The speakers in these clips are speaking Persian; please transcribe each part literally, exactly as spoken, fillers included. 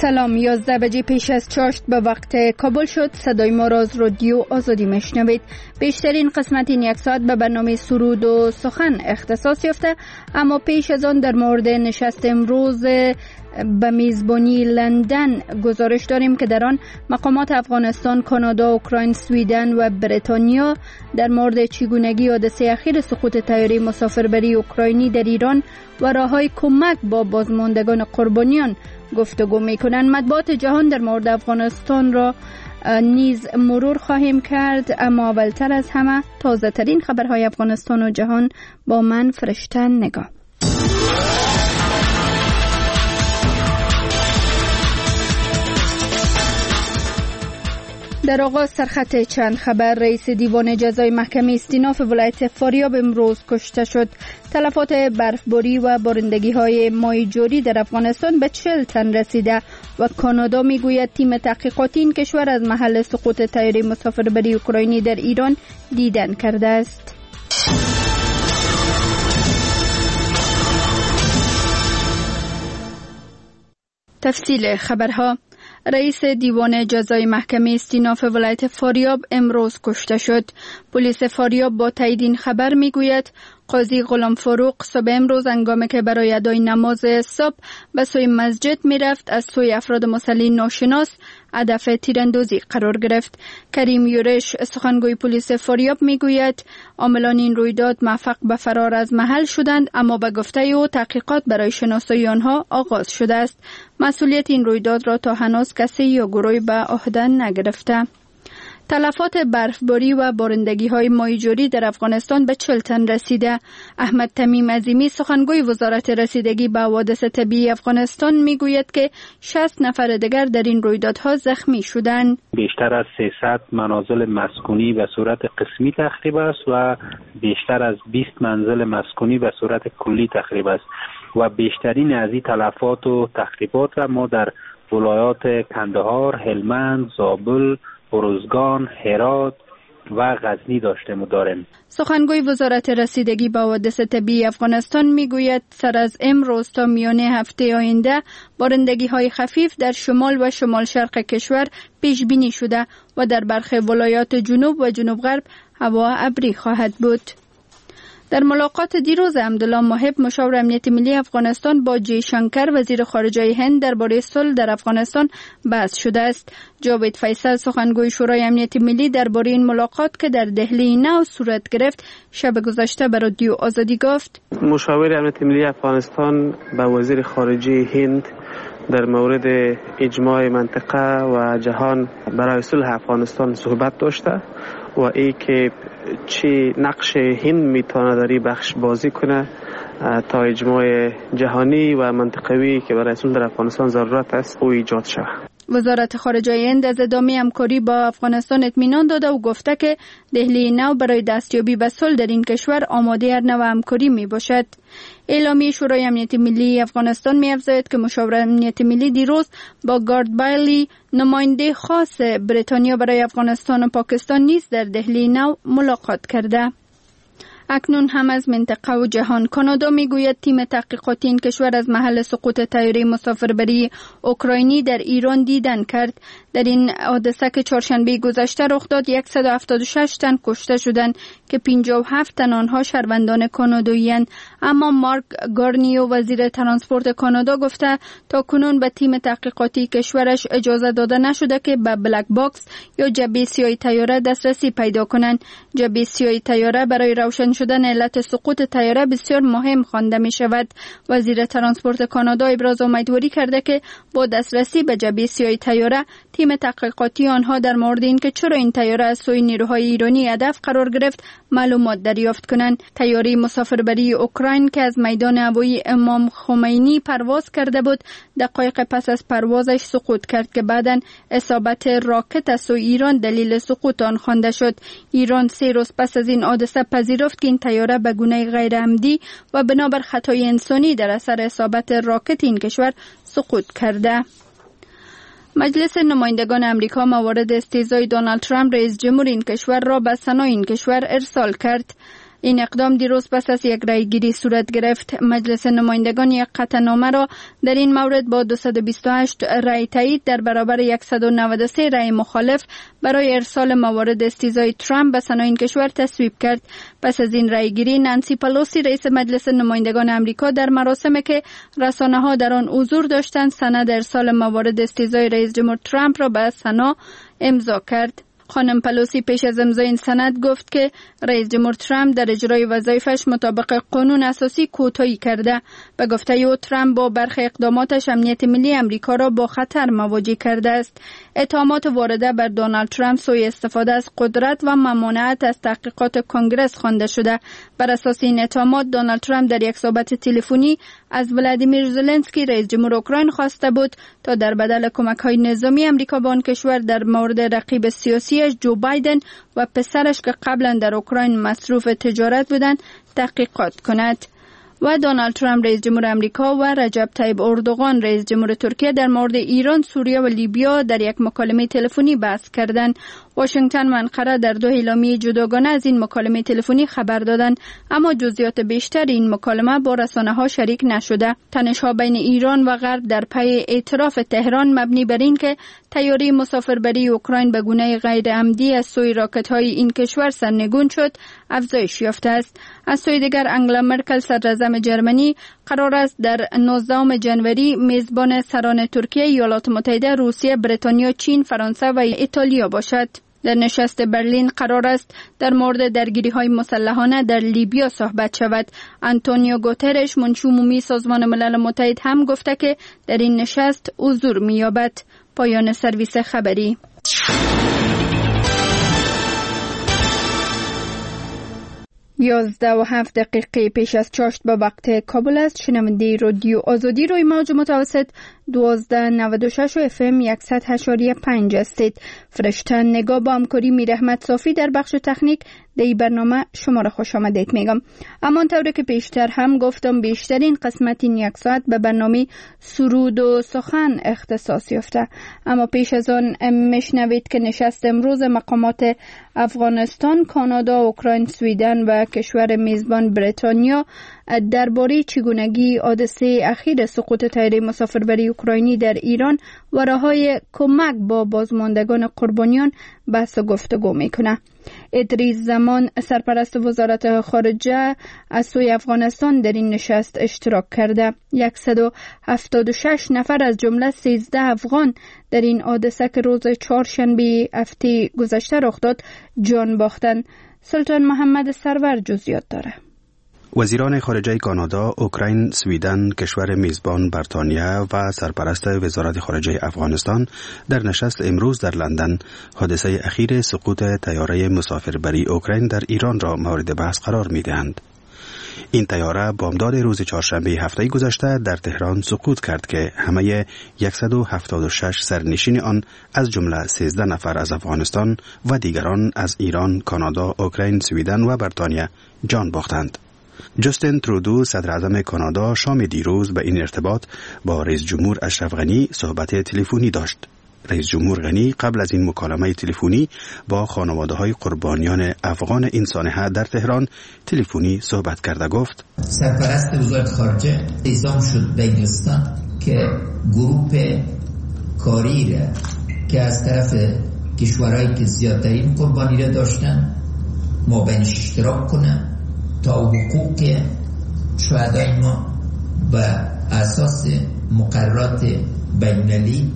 سلام، یازده بجه پیش از چاشت به وقت کابل شد. صدای ما را از رادیو آزادی میشنوید. بیشترین قسمت این یک ساعت به برنامه سرود و سخن اختصاص یافته، اما پیش از آن در مورد نشست امروز به میزبانی لندن گزارش داریم که در آن مقامات افغانستان، کانادا، اوکراین، سویدن و بریتانیا در مورد چگونگی حادثه اخیر سقوط طیاره مسافربری اوکراینی در ایران و راههای کمک با بازماندگان قربانیان گفتگو میکنند. مطبوعات جهان در مورد افغانستان را نیز مرور خواهیم کرد، اما اولتر از همه تازه ترین خبرهای افغانستان و جهان با من فرشته نگاه. در آغاز سرخط چند خبر. رئیس دیوان جزای محکمه استیناف ولایت فاریاب امروز کشته شد. تلفات برفباری و بارندگی های مای جاری در افغانستان به چهل تن رسیده و کانادا میگوید تیم تحقیقاتی این کشور از محل سقوط طیاره مسافربری اوکراینی در ایران دیدن کرده است. تفصیل خبرها. رئیس دیوان جزای محکمه استیناف ولایت فاریاب امروز کشته شد. پلیس فاریاب با تایید این خبر میگوید قاضی غلام فاروق صبح امروز هنگامی که برای ادای نماز صبح به سوی مسجد میرفت از سوی افراد مسلح ناشناس هدف تیراندازی قرار گرفت. کریم یورش سخنگوی پلیس فاریاب میگوید عاملان این رویداد موفق به فرار از محل شدند، اما به گفته او تحقیقات برای شناسایی آنها آغاز شده است. مسئولیت این رویداد را تا هنوز کسی یا گروهی به عهده نگرفته. تلفات برفباری و بارندگی های مای جاری در افغانستان به چهل تن رسیده. احمد تمیم عظیمی سخنگوی وزارت رسیدگی به حوادث طبیعی افغانستان میگوید که شصت نفر دیگر در این رویدادها زخمی شدند. بیشتر از سیصد منازل مسکونی به صورت قسمی تخریب است و بیشتر از بیست منزل مسکونی به صورت کلی تخریب است و بیشترین از این تلفات و تخریبات را ما در ولایات کندهار، هلمند، زابل، ارزگان، هرات و غزنی داشته و داریم. سخنگوی وزارت رسیدگی به حوادث طبیعی افغانستان میگوید سر از امروز تا میانه هفته آینده بارندگی های خفیف در شمال و شمال شرق کشور پیش بینی شده و در برخی ولایات جنوب و جنوب غرب هوا ابری خواهد بود. در ملاقات دیروز عبدالله محب مشاور امنیت ملی افغانستان با جی شنکر وزیر خارجه هند درباره صلح در افغانستان بحث شده است. جاوید فیصل سخنگوی شورای امنیت ملی درباره این ملاقات که در دهلی نو صورت گرفت شب گذشته به رادیو آزادی گفت مشاور امنیت ملی افغانستان با وزیر خارجه هند در مورد اجماع منطقه و جهان برای صلح افغانستان صحبت داشته و ای که چی نقش هند میتونه در این بخش بازی کنه تا اجماع جهانی و منطقوی که برای صلح در افغانستان ضرورت است او ایجاد شود. وزارت خارجه هند از ادامه همکاری با افغانستان اطمینان داده و گفته که دهلی نو برای دستیابی به صلح در این کشور آماده هر نوع همکاری می باشد. اعلامیه شورای امنیت ملی افغانستان می افزاید که مشاور امنیت ملی دیروز با گارد بایلی نماینده خاص بریتانیا برای افغانستان و پاکستان نیز در دهلی نو ملاقات کرده. اکنون هم از منطقه و جهان. کانادا میگوید تیم تحقیقاتی این کشور از محل سقوط طیاره مسافربری اوکراینی در ایران دیدن کرد. در این حادثه که چهارشنبه گذشته رخ داد صد و هفتاد و شش تن کشته شدند که پنجاه و هفت تن آنها شهروندان کانادایی‌اند. اما مارک گارنیو وزیر ترانسپورت کانادا گفته تا کنون به تیم تحقیقاتی کشورش اجازه داده نشده که به بلک باکس یا جبهه سیاه طیاره دسترسی پیدا کنند. جبهه سیاه طیاره برای روشن شدن علت سقوط طیاره بسیار مهم خوانده می شود. وزیر ترانسپورت کانادا ابراز امیدواری کرده که با دسترسی به جبهه سیاه طیاره تیم تحقیقاتی آنها در مورد اینکه چرا این طیاره از سوی نیروهای ایرانی هدف قرار گرفت معلومات دریافت کنند. طیاره مسافربری اوکراین که از میدان هوایی امام خمینی پرواز کرده بود دقایق پس از پروازش سقوط کرد که بعداً اصابت راکت از سوی ایران دلیل سقوط آن خوانده شد. ایران سه روز پس از این حادثه پذیرفت که این طیاره به گونه غیر عمدی و بنابر خطای انسانی در اثر اصابت راکت این کشور سقوط کرده. مجلس نمایندگان امریکا موارد استهزای دونالد ترامپ رئیس جمهور این کشور را به سنا این کشور ارسال کرد. این اقدام دیروز پس از یک رأیگیری صورت گرفت. مجلس نمایندگان یک قطعنامه را در این مورد با دویست و بیست و هشت رأی تایید در برابر صد و نود و سه رأی مخالف برای ارسال موارد استیزای ترامپ به سنا این کشور تصویب کرد. پس از این رأیگیری نانسی پلوسی رئیس مجلس نمایندگان آمریکا در مراسمی که رسانه‌ها در آن حضور داشتند سند ارسال موارد استیزای رئیس جمهور ترامپ را به سنا امضا کرد. خانم پلوسی پیش از امضای این سند گفت که رئیس جمهور ترامپ در اجرای وظایفش مطابق قانون اساسی کوتاهی کرده. به گفته او ترامپ با برخی اقداماتش امنیت ملی امریکا را با خطر مواجه کرده است. اتهامات وارده بر دونالد ترامپ سوء استفاده از قدرت و ممانعت از تحقیقات کنگره خوانده شده. بر اساس این اتهامات دونالد ترامپ در یک صحبت تلفنی از ولادیمیر زلنسکی رئیس جمهور اوکراین خواسته بود تا در بدل کمک‌های نظامی امریکا به آن کشور در مورد رقیب سیاسیش جو بایدن و پسرش که قبلا در اوکراین مصروف تجارت بودند تحقیقات کند. و دونالد ترامپ رئیس جمهور آمریکا و رجب طیب اردوغان رئیس جمهور ترکیه در مورد ایران، سوریه و لیبیا در یک مکالمه تلفنی بحث کردند. واشنگتن و انقره در دو اعلامیه جداگانه از این مکالمه تلفنی خبر دادند، اما جزئیات بیشتر این مکالمه با رسانه‌ها شریک نشده. تنش‌ها بین ایران و غرب در پی اعتراف تهران مبنی بر این که طیاره مسافربری اوکراین به گونه غیر عمدی از سوی راکت‌های این کشور سرنگون شد، افزایش یافته است. از سوی دیگر انگلا مرکل صدراعظم جرمنی قرار است در نوزدهم جنوری میزبان سران ترکیه، ایالات متحده، روسیه، بریتانیا، چین، فرانسه و ایتالیا باشد. در نشست برلین قرار است در مورد درگیری‌های مسلحانه در لیبیا صحبت شود. آنتونیو گوترش منشی عمومی سازمان ملل متحد هم گفته که در این نشست حضور می‌یابد. پایان سرویس خبری. یازده و هفت دقیقه پیش از چاشت به وقت کابل است. شنونده رادیو آزادی روی موج متوسط دوازده نود و شش و اف ام صد و هشت و پنج هستید. فرشته نگاه با همکاری میر احمد صافی در بخش تکنیک در این برنامه شما را خوش آمدید میگم. اما طوری که پیشتر هم گفتم بیشترین قسمت این یک ساعت به برنامه سرود و سخن اختصاص یافته. اما پیش از آن میشنوید که نشست امروز مقامات افغانستان، کانادا، اوکراین، سویدن و کشور میزبان بریتانیا درباره چگونگی حادثه اخیر سقوط طیاره مسافربری اوکراینی در ایران و راه‌های کمک با بازماندگان قربانیان بحث و گفتگو میکنه. ادریس زمان سرپرست وزارت خارجه از سوی افغانستان در این نشست اشتراک کرده. صد و هفتاد و شش نفر از جمله سیزده افغان در این حادثه که روز چهارشنبه هفته گذشته رخ داد جان باختند. سلطان محمد سرور جزئیات داره. وزیران خارجه کانادا، اوکراین، سویدن، کشور میزبان بریتانیا و سرپرست وزارت خارجه افغانستان در نشست امروز در لندن حادثه اخیر سقوط طیاره مسافربری اوکراین در ایران را مورد بحث قرار می‌دهند. این طیاره بامداد روز چهارشنبه هفته گذشته در تهران سقوط کرد که همه صد و هفتاد و شش سرنشین آن از جمله سیزده نفر از افغانستان و دیگران از ایران، کانادا، اوکراین، سویدن و بریتانیا جان باختند. جاستین ترودو صدر اعظم کانادا شام دیروز به این ارتباط با رئیس جمهور اشرف غنی صحبت تلفنی داشت. رئیس جمهور غنی قبل از این مکالمه تلفنی با خانواده‌های قربانیان افغان این سانحه در تهران تلفنی صحبت کرده گفت: سرپرست وزارت خارجه اعزام شد به انگلستان که گروه کاری را که از طرف کشورهایی که زیادترین قربانی را داشتن ما بینش اشتراک کنه تا حقوق شهدای ما به اساس مقررات بین‌المللی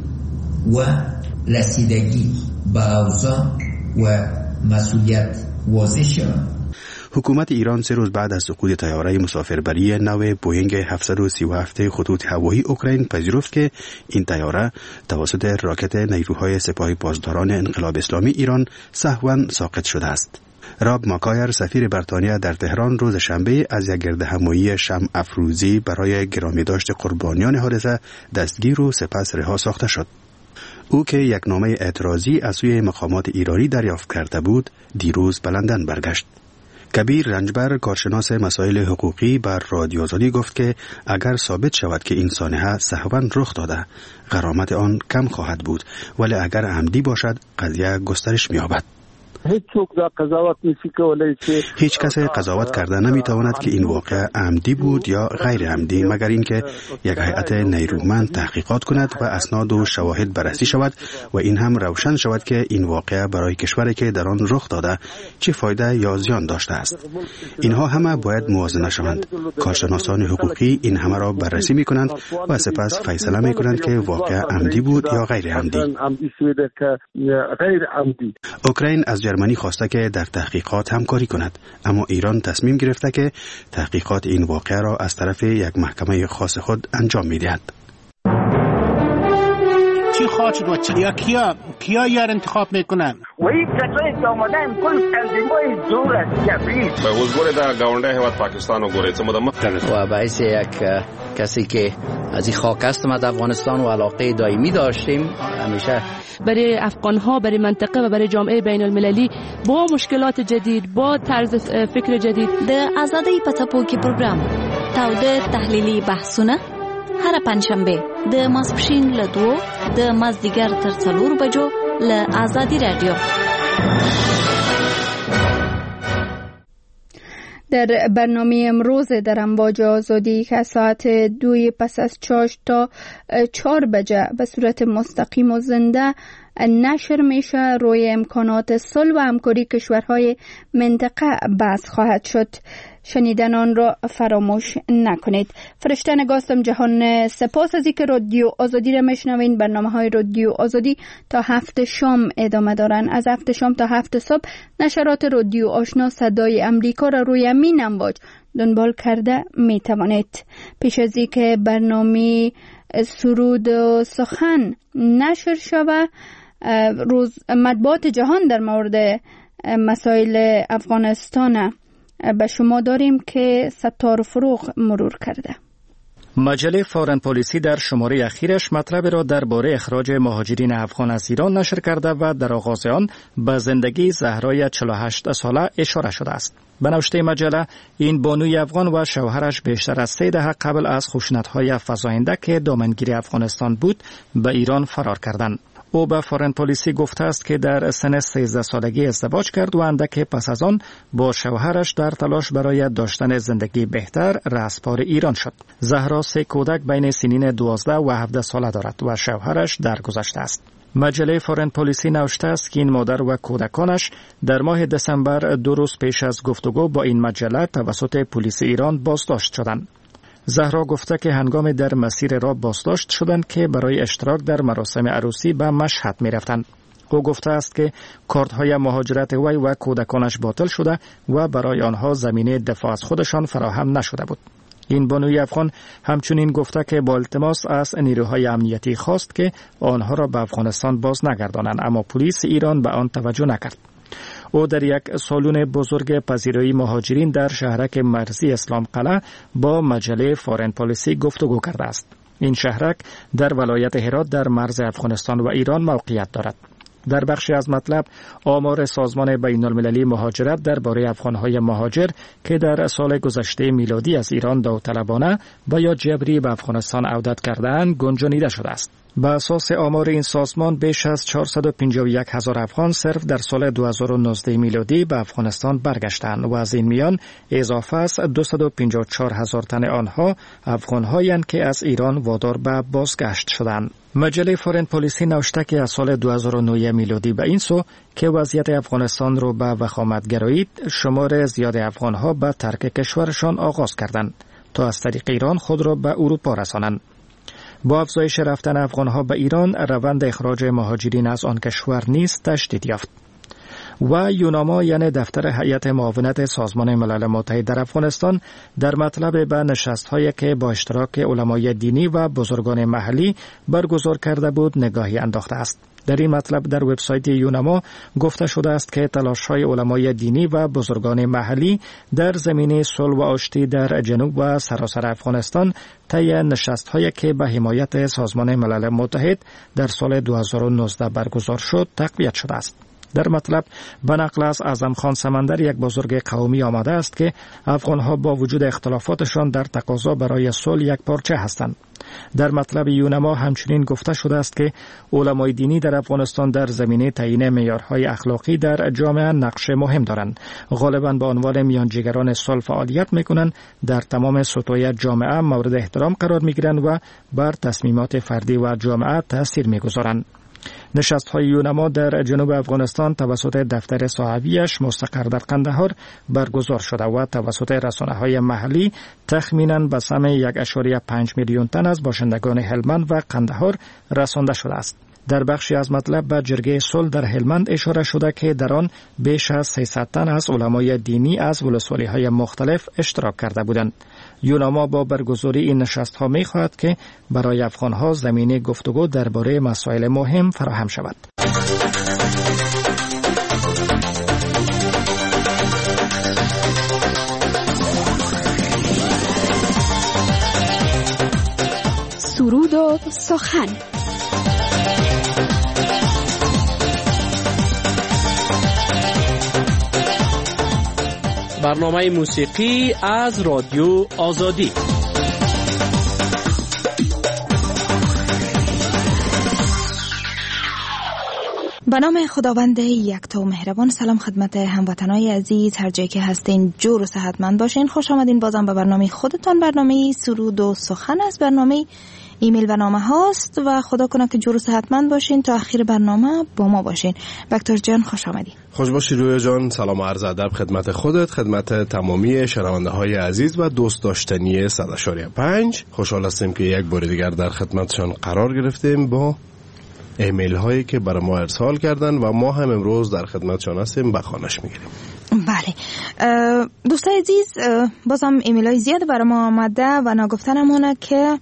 و رسیدگی به اوضاع و مسئولیت واضح شود. حکومت ایران سه روز بعد از سقوط طیاره مسافربری نو بوئینگ هفتصد و سی و هفت خطوط هوایی اوکراین پذیرفت که این طیاره توسط راکت نیروهای سپاه پاسداران انقلاب اسلامی ایران سهواً ساقط شده است. راب ماکایر سفیر بریتانیا در تهران روز شنبه از یک گردهمایی شمع افروزی برای گرامی داشت قربانیان حادثه دستگیر و سپس رها ساخته شد. او که یک نامه اعتراضی از سوی مقامات ایرانی دریافت کرده بود، دیروز به لندن برگشت. کبیر رنجبر، کارشناس مسائل حقوقی، بر رادیو آزادی گفت که اگر ثابت شود که این سانحه سهواً رخ داده، غرامت آن کم خواهد بود، ولی اگر عمدی باشد قضیه گسترش می‌یابد. هیچ چوک دا قضاوت نشی کولای که هیچ کس قضاوت کرده نمیتواند که این واقعه عمدی بود یا غیر عمدی، مگر اینکه یک هیئت نیرومند تحقیقات کند و اسناد و شواهد بررسی شود و این هم روشن شود که این واقعه برای کشوری که در آن رخ داده چه فایده یا زیان داشته است. اینها همه باید موازنه شوند. کارشناسان حقوقی این همه را بررسی میکنند و سپس فیصله میکنند که واقعه عمدی بود یا غیر عمدی. اوکراین از جرمنی خواسته که در تحقیقات همکاری کند، اما ایران تصمیم گرفته که تحقیقات این واقعه را از طرف یک محکمه خاص خود انجام میدهد. چی خواهد و چیا کیا کیا یار انتخاب میکنن؟ و این کسایی که آمدن کل تنظیمای زور است جبری. به وزگوری در گاونده هیواد پاکستان و گوری چه مدام و باعث یک کسی که از این خاک هستم از افغانستان و علاقه دائمی داشتیم همیشه برای افغان ها، برای منطقه و برای جامعه بین المللی با مشکلات جدید، با طرز فکر جدید. د آزادۍ په څپو کې پروګرام تاوده تحلیلي بحثونه هر پنځشنبه د ماسپښین له دوو د مازدیګر تر څلور بجو له آزادی رادیو. در برنامه امروز در امواج آزادی که ساعت دوی پس از چاشت تا چهار بجه به صورت مستقیم و زنده نشر میشه، روی امکانات صلح و همکاری کشورهای منطقه بحث خواهد شد. شنیدن آن را فراموش نکنید. فرشته نگاستم جهان، سپاس از اینکه رادیو آزادی را میشنوین. برنامه های رادیو آزادی تا هفت شام ادامه دارن. از هفت شام تا هفت صبح نشرات رادیو آشنا صدای امریکا را روی همین امواج دنبال کرده می توانید. پیش از اینکه برنامه سرود و سخن نشر شود، روز مطبوعات جهان در مورد مسائل افغانستان به شما داریم که ستار فروغ مرور کرده. مجله فارن پالیسی در شماره اخیرش مطلب را درباره اخراج مهاجرین افغان از ایران نشر کرده و در آغاز آن به زندگی زهرای چهل و هشت ساله اشاره شده است. به نوشته مجله، این بانوی افغان و شوهرش بیشتر از سه دهه قبل از خشونت‌های فزاینده که دامنگیر افغانستان بود به ایران فرار کردند. او به فارن پالیسی گفته است که در سن سیزده سالگی ازدواج کرد و اندک پس از آن با شوهرش در تلاش برای داشتن زندگی بهتر رهسپار ایران شد. زهرا سه کودک بین سنین دوازده و هفده ساله دارد و شوهرش درگذشته است. مجله فارن پالیسی نوشته است که این مادر و کودکانش در ماه دسامبر دو روز پیش از گفتگو با این مجله توسط پلیس ایران بازداشت شدند. زهرا گفته که هنگام در مسیر را بازداشت شدند که برای اشتراک در مراسم عروسی به مشهد می رفتند. او گفته است که کارت‌های مهاجرت وی و کودکانش باطل شده و برای آنها زمینه دفاع از خودشان فراهم نشده بود. این بانوی افغان همچنین گفته که با التماس از نیروهای امنیتی خواست که آنها را به افغانستان باز نگردانند، اما پلیس ایران به آن توجه نکرد. او در یک سالن بزرگ پذیرایی مهاجرین در شهرک مرزی اسلام قلعه با مجله فارن پالیسی گفتگو کرده است. این شهرک در ولایت هرات در مرز افغانستان و ایران موقعیت دارد. در بخشی از مطلب آمار سازمان بین المللی مهاجرت درباره افغانهای مهاجر که در سال گذشته میلادی از ایران داوطلبانه و یا جبری به افغانستان عودت کرده‌اند گنجانیده شده است. به اساس آمار این سازمان بیش از چهارصد و پنجاه و یک هزار افغان صرف در سال دو هزار و نوزده میلادی به افغانستان برگشتند و از این میان اضافه است دویست و پنجاه و چهار هزار تن آنها افغان‌هایند که از ایران وادار به بازگشت شدند. مجله فارن پالیسی نوشته که از سال دو هزار و نه میلادی به این سو که وضعیت افغانستان را به وخامت گرایید، شمار زیاد افغان‌ها به ترک کشورشان آغاز کردند تا از طریق ایران خود را به اروپا رسانند. با افزایش رفتن افغانها به ایران، روند اخراج مهاجرین از آن کشور نیز تشدید یافت. و یوناما یعنی دفتر هیئت معاونت سازمان ملل متحد در افغانستان در مطلب به نشست‌هایی که با اشتراک علمای دینی و بزرگان محلی برگزار کرده بود نگاهی انداخته است. در این مطلب در وبسایت یوناما گفته شده است که تلاش‌های علمای دینی و بزرگان محلی در زمینه صلح و آشتی در جنوب و سراسر افغانستان طی نشست‌هایی که به حمایت سازمان ملل متحد در سال دو هزار و نوزده برگزار شد تقویت شده است. در مطلب به نقل از اعظم خان سمندر، یک بزرگ قومی، آمده است که افغانها با وجود اختلافاتشان در تقاضا برای صلح یک پارچه هستند. در مطلب یونما همچنین گفته شده است که علمای دینی در افغانستان در زمینه تعیین معیارهای اخلاقی در جامعه نقش مهم دارند. غالبا به عنوان میانجیگران صلح فعالیت میکنند، در تمام سطوح جامعه مورد احترام قرار میگیرند و بر تصمیمات فردی و جامعه تاثیر میگذارند. نشست‌های یونما در جنوب افغانستان توسط دفتر صحابیش مستقر در قندهار برگزار شده و توسط رسانه‌های محلی تخمیناً به سهم یک ممیز پنج میلیون تن از باشندگان هلمند و قندهار رسانده شده است. در بخشی از مطلب به جرگه صلح در هلمند اشاره شده که در آن بیش از سیصد تن از علمای دینی از ولسوالی‌های مختلف اشتراک کرده بودند. یونما با برگزاری این نشست‌ها می‌خواهد که برای افغان‌ها زمینه گفتگو درباره مسائل مهم فراهم شود. سرود و سخن. برنامه موسیقی از رادیو آزادی. به نام خداوند یکتا و مهربان. سلام خدمت هموطنای عزیز، هر جایی که هستین جور و صحتمند باشین. خوش آمدین بازم به برنامه خودتان. برنامه سرود و سخن از برنامه ایمیل و نامه هاست و خدا کنه که جور و صحتمند باشین تا آخر برنامه با ما باشین. وکتور جان خوش آمدی. خوش باشی رویا جان. سلام و عرض ادب خدمت خودت، خدمت تمامی شنونده های عزیز و دوست داشتنی صد و پنج. خوشحال هستیم که یک بار دیگر در خدمتشان قرار گرفتیم با ایمیل هایی که برای ما ارسال کردن و ما هم امروز در خدمتشان هستیم بخوانش میگیریم. بله دوستای عزیز، بازم ایمیل های زیاد برای ما آمده و ناگفتنمونه که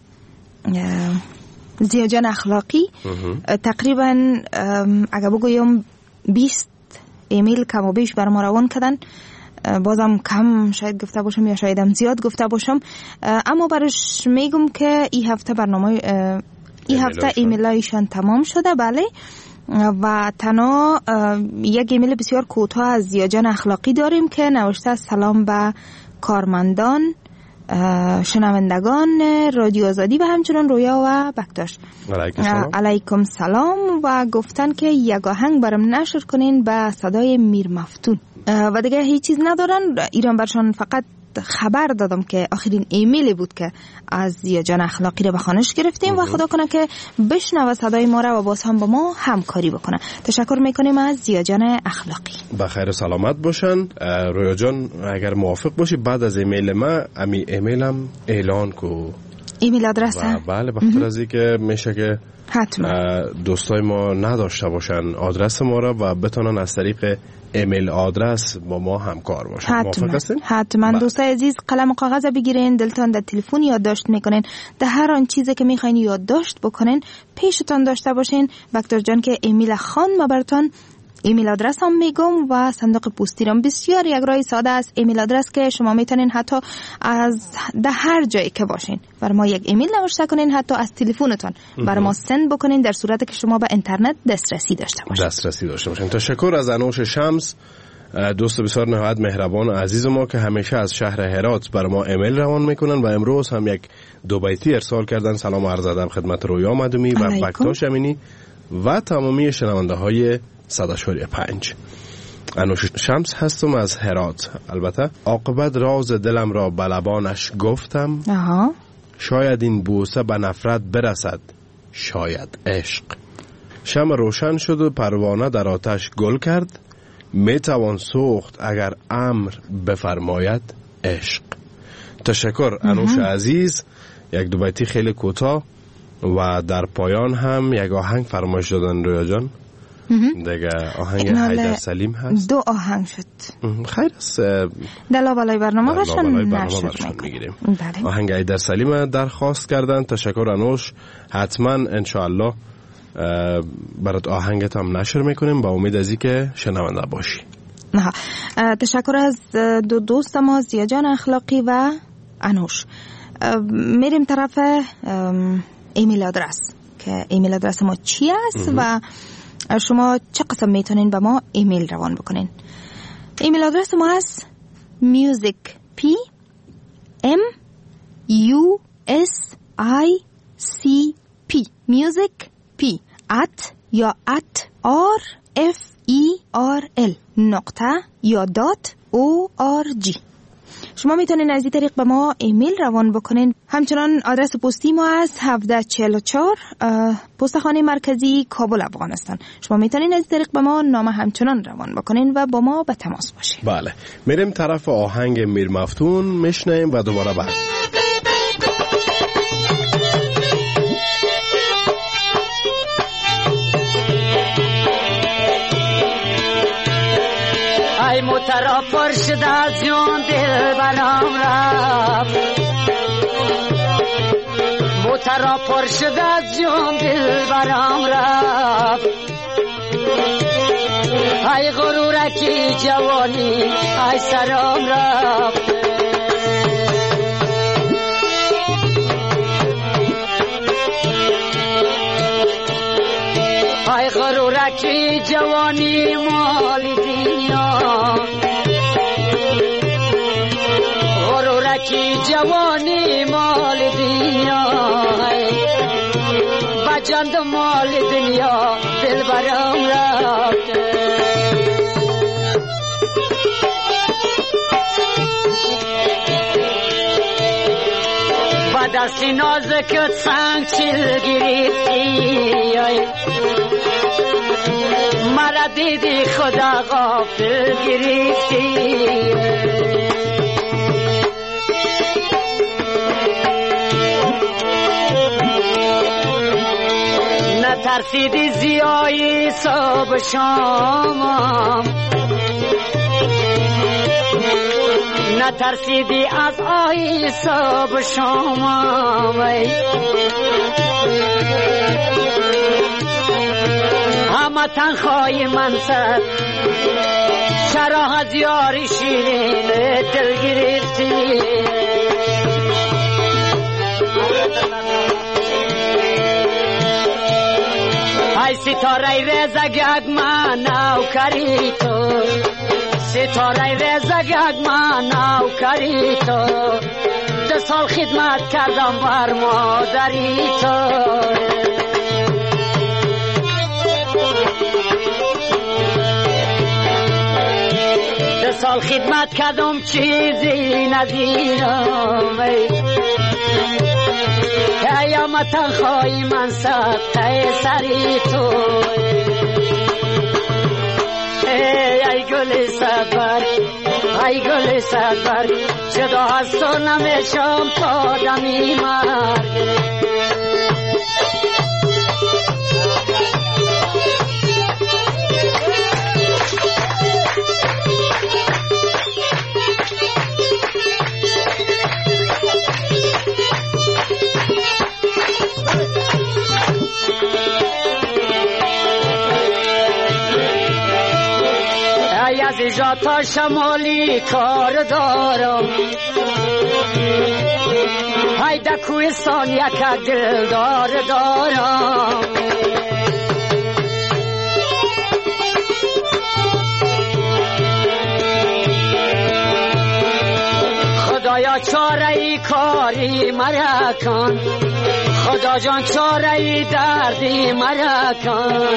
زیاجان اخلاقی تقریبا اگه بگویم بیست ایمیل کم و بیش برای ما روان کردن. بازم کم شاید گفته باشم یا شاید هم زیاد گفته باشم، اما برش میگم که این هفته برنامه این هفته ایمیل هایشان تمام شده. بله و تنها یک ایمیل بسیار کوتاه از زیاجان اخلاقی داریم که نوشته سلام به کارمندان، شنوندگان رادیو آزادی و همچنان رویا و بکتاش. علیکم سلام و گفتن که یک آهنگ برام نشر کنین به صدای میر مفتون و دیگه هیچ چیز ندارن. ایران برشان فقط خبر دادم که آخرین ایمیلی بود که از زیاجان اخلاقی رو به خانش گرفتیم و خدا کنه که بشنوه صدای ما رو و باز هم با ما همکاری بکنه. تشکر میکنیم از زیاجان اخلاقی. بخیر سلامت باشن. رویا جان اگر موافق باشی بعد از ایمیل ما امی ایمیلم اعلان کو ایمیل آدرس هم. بله بخاطر از اینکه میشه که حتما دوستای ما نداشته باشن آدرس ما را و بتونن از طریق ایمیل آدرس با ما همکار باشن. حتما حتما دوستای عزیز قلم و کاغذ بگیرین، دلتان در تلفن یادداشت میکنین، در هر آن چیزی که میخواین یادداشت بکنین پیشتان داشته باشین. وکتور جان که ایمیل خان ما براتون ایمیل آدرس هم میگم و صندوق پستی هم بسیار یک راه ساده است. ایمیل آدرس که شما میتونین حتی از ده هر جایی که باشین بر ما یک ایمیل نوشته کنین، حتی از تلفنتون بر ما سند بکنین در صورتی که شما به اینترنت دسترسی داشته باشین. دسترسی داشته باشین. تشکر از انوش شمس، دوست بسیار نهایت مهربان عزیز ما که همیشه از شهر هرات بر ما ایمیل روان میکنن و امروز هم یک دو بیتی ارسال کردن. سلام و عرض ادب خدمت رویا مدومی و بکتاش امینی و تمامی شنونده های صد و پنج. انوش شمس هستم از هرات. البته عاقبت راز دلم را به لبانش گفتم. آها. شاید این بوسه به نفرت برسد، شاید عشق. شمع روشن شد و پروانه در آتش گل کرد. می توان سوخت اگر امر بفرماید عشق. تشکر انوش عزیز. یک دو بیتی خیلی کوتاه و در پایان هم یک آهنگ فرمایش دادن رویا جان. دیگه آهنگ حیدر سلیم هست. دو آهنگ شد. خیر است. دلا بالای برنامه برشن نشد میگیریم. آهنگ حیدر سلیم درخواست کردن. تشکر انوش. حتما انشاءالله برات آهنگت هم نشر میکنیم با امید از اینکه شنونده باشی. تشکر از دو دوست ما زیاجان اخلاقی و انوش. میریم طرف ایمیل آدرس که ایمیل آدرس ما چی است و شما چه قسم میتونین به ما ایمیل روان بکنین؟ ایمیل آدرس ما هست music p m u s i c p music p at یا at r f e r l نقطه یا دات او آر جی. شما میتونین از این طریق به ما ایمیل روان بکنین. همچنان آدرس پستی ما است هفده چهل و چهار پستخانه مرکزی کابل افغانستان. شما میتونین از این طریق به ما نامه همچنان روان بکنین و با ما به تماس باشین. بله، میریم طرف آهنگ میر مفتون میشنیم و دوباره بعد ای موترا پرشد از جون دل برام رفت، موترا پرشد از جون دل برام رفت، ای غرورکی جوانی ای سرام رفت، ای غرورکی جوانی مال دنیا، غرورکی جوانی مال دنیا، بجند مال دنیا دل برام رفت، با دستی نازکت سنگ چیل گرفتی، مرا دیدی خدا غافل گرفتی، نترسیدی زیایی صبح شامم، نترسیدی از آی صبح شامم، همه تنخوای منصب چرا از یاری شیرین دل گرفتی، ای ستاره رزگگ من نوکری تو، ستاره رزگگ من نوکری تو، ده سال خدمت کردم بر مادری تو، ده سال خدمت کردم چیزی ندیدم، قیامتا خواهی من سبته سری تو، ای گل صبر ای گل صبر جدا از تو نمیشم تا دمی مرگ، از اینجا تا شمالی کار دارم، های در کوهستان یک دلدار دارم، خدایا چاره ای کاری مرا کن، خدا جان چاره ای دردی مرا کن،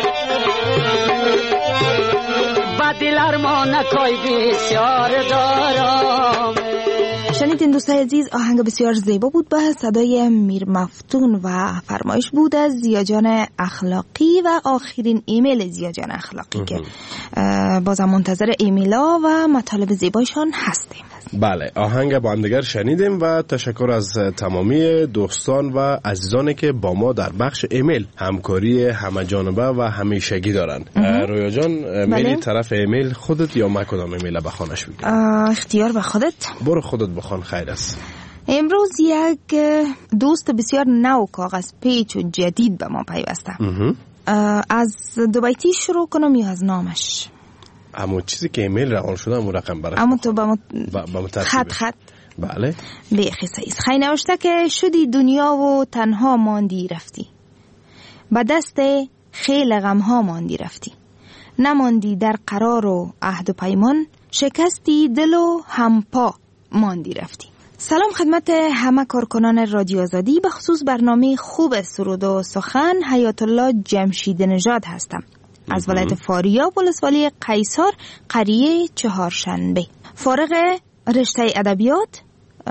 دل ارمان نکای بسیار دارم. شنیدین دوستای عزیز، آهنگ بسیار زیبا بود به صدای میر مفتون و فرمایش بود از زیاجان اخلاقی و آخرین ایمیل زیاجان اخلاقی که بازم منتظر ایمیلا و مطالب زیبایشان هستیم. بله، آهنگ با هم دیگر شنیدیم و تشکر از تمامی دوستان و عزیزانی که با ما در بخش ایمیل همکاری همه جانبه و همیشگی دارن. رویا جان، میلی طرف ایمیل خودت یا ما کدام ایمیل بخوانش بگیم؟ اختیار به خودت. برو خودت بخوان، خیر است. امروز یک دوست بسیار نو کاغذ پیچ و جدید به ما پیوسته. از دوبایتی شروع کنم یا از نامش؟ همون چیزی که ایمیل روان شده همون رقم برش همون تو با با خط خط. بله بیخی سعیز خیلی نوشته که شدی دنیا و تنها ماندی رفتی، به دست خیل غمها ماندی رفتی. نماندی در قرار و عهد و پیمان، شکستی دل و همپا ماندی رفتی. سلام خدمت همه کارکنان رادیو آزادی، به خصوص برنامه خوب سرود و سخن. حیات الله جمشید نژاد هستم از ولایت فاریاب، ولسوالی قیصر، قریه چهارشنبه. فارغ رشته ادبیات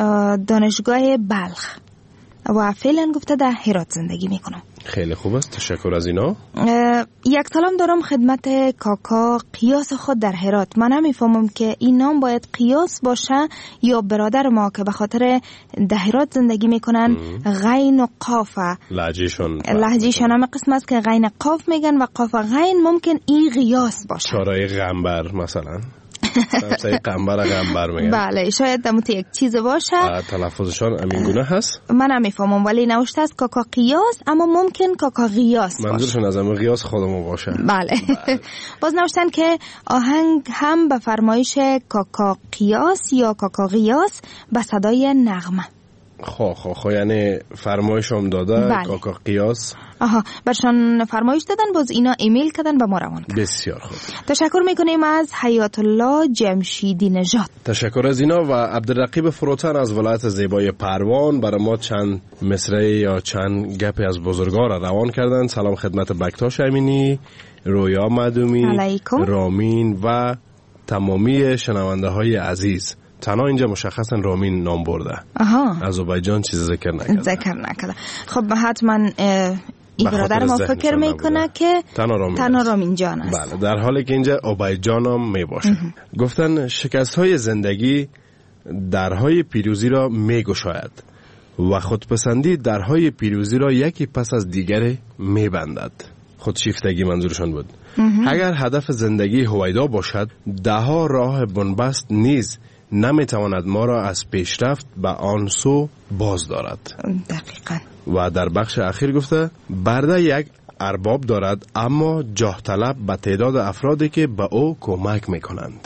دانشگاه بلخ و فعلا گفته در هرات زندگی میکنم. خیلی خوب است، تشکر از اینا. یک سلام دارم خدمت کاکا قیاس خود در هرات. من نمیفهمم که این نام باید قیاس باشه یا برادر ما که به خاطر در هرات زندگی میکنن غین و قاف لهجهشون لهجهشون همه قسم است که غین قاف میگن و قاف غین، ممکن این قیاس باشه. چارای غنبر مثلا همسایه قنبر قنبر میگن. بله شاید دموت یک چیز باشه. تلفظشان همین گونه هست. من نمیفهمم ولی نوشته است کاکا قیاس، اما ممکن کاکا قیاس باشه. منظورشون از همه قیاس خودمون باشه. بله. باز نوشتن که آهنگ هم به فرمایش کاکا قیاس یا کاکا قیاس به صدای نغمه. خو خو خو یعنی فرمایش هم داده. بله. کاکا قیاس. آها برشان فرمایش دادن، باز اینا ایمیل کردن به ما روان کردن. بسیار خوب. تشکر میکنیم از حیات الله جمشیدی نژاد. تشکر از اینا و عبدالرقیب فروتن از ولایت زیبای پروان برای ما چند مصرع یا چند گپی از بزرگان را روان کردن. سلام خدمت بکتاش امینی، رویا مدومی، علیکم. رامین و تمامی شنونده های عزیز. تنها اینجا مشخصا رامین نام برده. آها. آذربایجان چیز ذکر نکرده. ذکر نکرده. خب حتما این برادر ما فکر میکنه که تنها رامین, تنها رامین جان است. بله، در حالی که اینجا آذربایجان هم میباشه. گفتن شکست های زندگی درهای پیروزی را میگشاید و خودپسندی درهای پیروزی را یکی پس از دیگری میبندد. خودشیفتگی منظورشان بود. اگر هدف زندگی هویدا باشد، ده ها راه بنبست نیز نمیتواند ما را از پیشرفت به آن سو باز دارد. دقیقاً. و در بخش اخیر گفته برده یک ارباب دارد، اما جاه طلب به تعداد افرادی که به او کمک میکنند.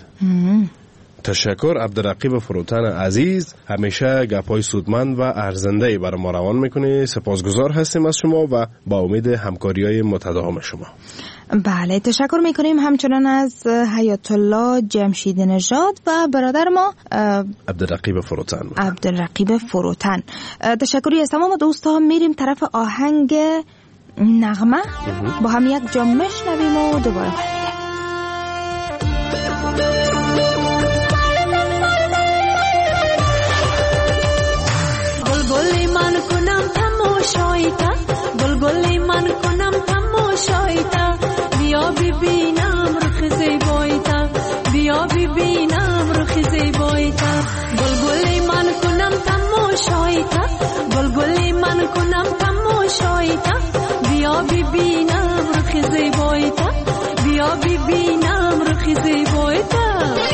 تشکر عبدالرقیب فروتن عزیز، همیشه گپای سودمند و ارزنده برای ما روان میکنی. سپاسگزار هستیم از شما و با امید همکاری های متداوم شما. بله تشکر میکنیم همچنان از حیات الله جمشید نژاد و برادر ما عبدالرقیب فروتن. عبدالرقیب فروتن. تشکری از تمام دوستا. میریم طرف آهنگ نغمه، با هم یک جا میشنویم و دوباره گل من کنم تماشایتا، گل گل من کنم تماشایتا، بیا ببینم رخ زیبایتا، بیا ببینم رخ زیبایتا، گل گل من کنم تماشایتا، گل گل من کنم تماشایتا، بیا ببینم رخ زیبایتا، بیا ببینم رخ زیبایتا.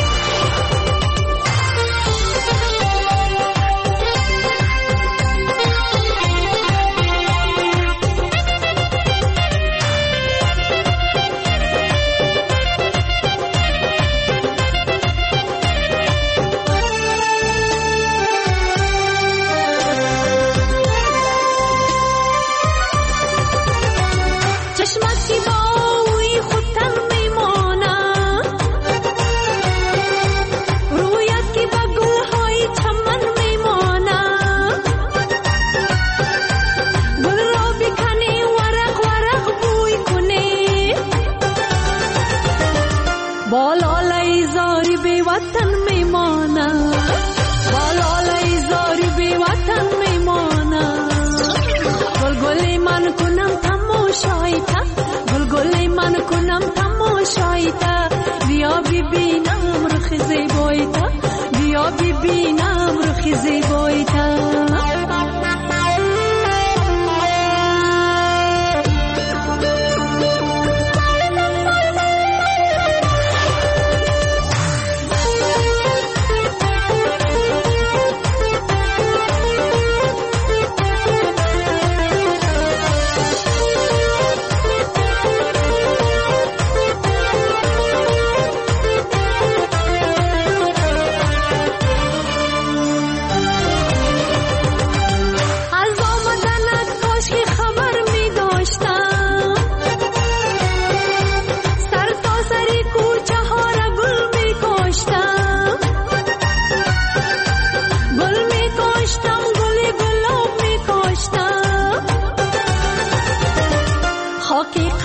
بیا ببینم رخ زیبایتا، بیا ببینم رخ زیبایتا.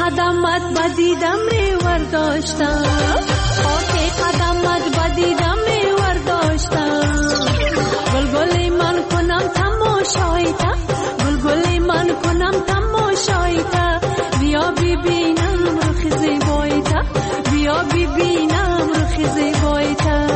قدمت بدیدم ریور داشتم خاک قدمت بدیدم ریور داشتم گلگلی من کنم تماشایتا گلگلی من کنم تماشایتا بیا ببینم رخ زیبایتا بیا ببینم رخ زیبایتا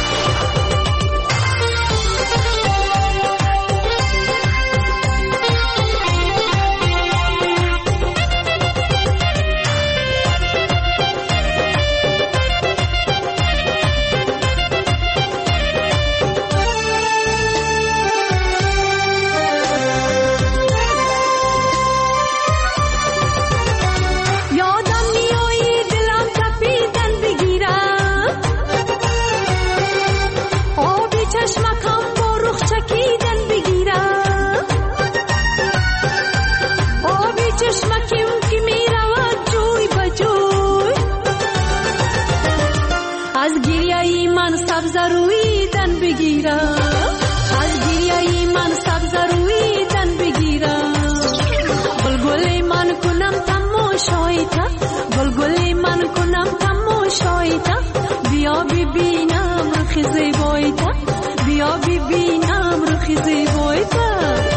گلگلی من کنم تماشایتا بیا ببینم رخ زیبایتا بیا ببینم رخ زیبایتا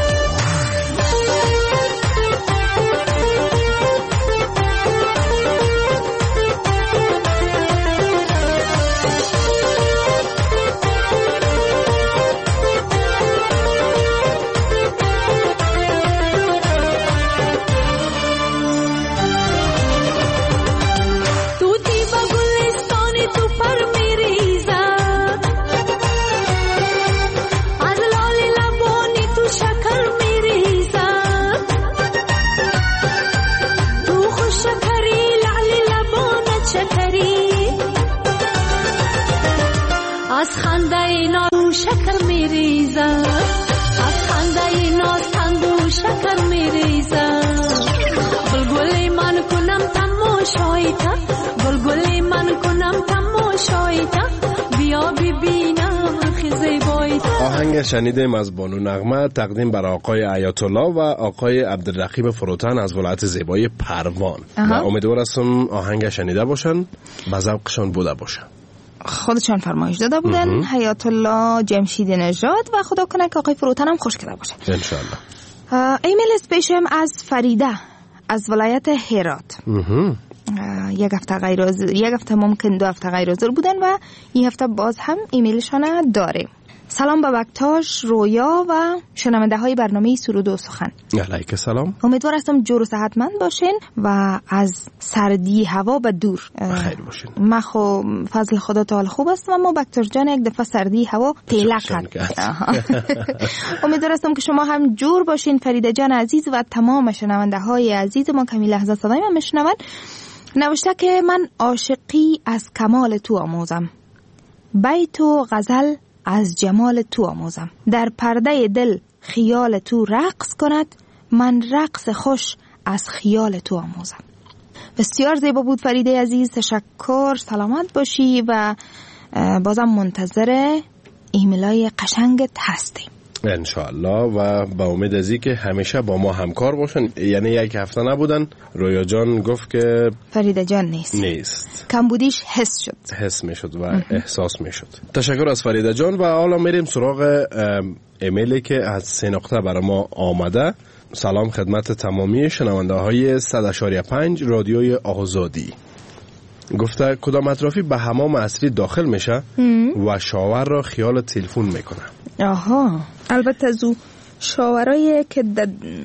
شکر میریزه از خنده ناز خندو شکر میریزه گلگلی من کنم تماشایتا گلگلی من کنم تماشایتا بیا ببینم رخ زیبایتا. آهنگ شنیدیم از بانو نغمه تقدیم بر آقای آیت الله و آقای عبدالرقیب فروتن از ولایت زیبای پروان و امیدوار هستم آهنگ شنیده باشن و ذوقشان بوده باشن. خودشان فرمایش داده بودن حیات الله جمشید نژاد و خدا کنه که آقای فروتن هم خوش کرده باشه ان شاء الله. ایمیل اسپیشم از فریده از ولایت هرات. یک هفته غیر حاضر یک هفته ممکن دو هفته غیر حاضر بودن و این هفته باز هم ایمیلشان داره. سلام به بکتاش رویا و شنونده های برنامه سرود و سخن. علیک سلام. امیدوار هستم جور و صحتمند باشین و از سردی هوا به دور. خیر باشین. ما خو فضل خدا تعالی خوب هستم اما بکتاش جان یک دفعه سردی هوا پیله کرد. امیدوار هستم که شما هم جور باشین. فریده جان عزیز و تمام شنونده های عزیز ما که می لحظه صدای من میشنون نوشته که من عاشقی از کمال تو آموزم، بیت و غزل از جمال تو آموزم، در پرده دل خیال تو رقص کند، من رقص خوش از خیال تو آموزم. بسیار زیبا بود فریده عزیز، تشکر، سلامت باشی و بازم منتظر ایمیلای قشنگت هستیم انشاءالله و با امید ازی که همیشه با ما همکار باشن. یعنی یک هفته نبودن رویا جان گفت که فریده جان نیست نیست کم بودیش حس شد حس می شد و احساس می شد. تشکر از فریده جان و حالا میریم سراغ ایمیلی که از سه نقطه برای ما آمده. سلام خدمت تمامی شنونده های صد و پنج رادیوی آزادی. گفته کدام اطرافی به حمام اصلی داخل میشه و شاور را خیال تلفن میکنه. آها البته زو شاورایی که د...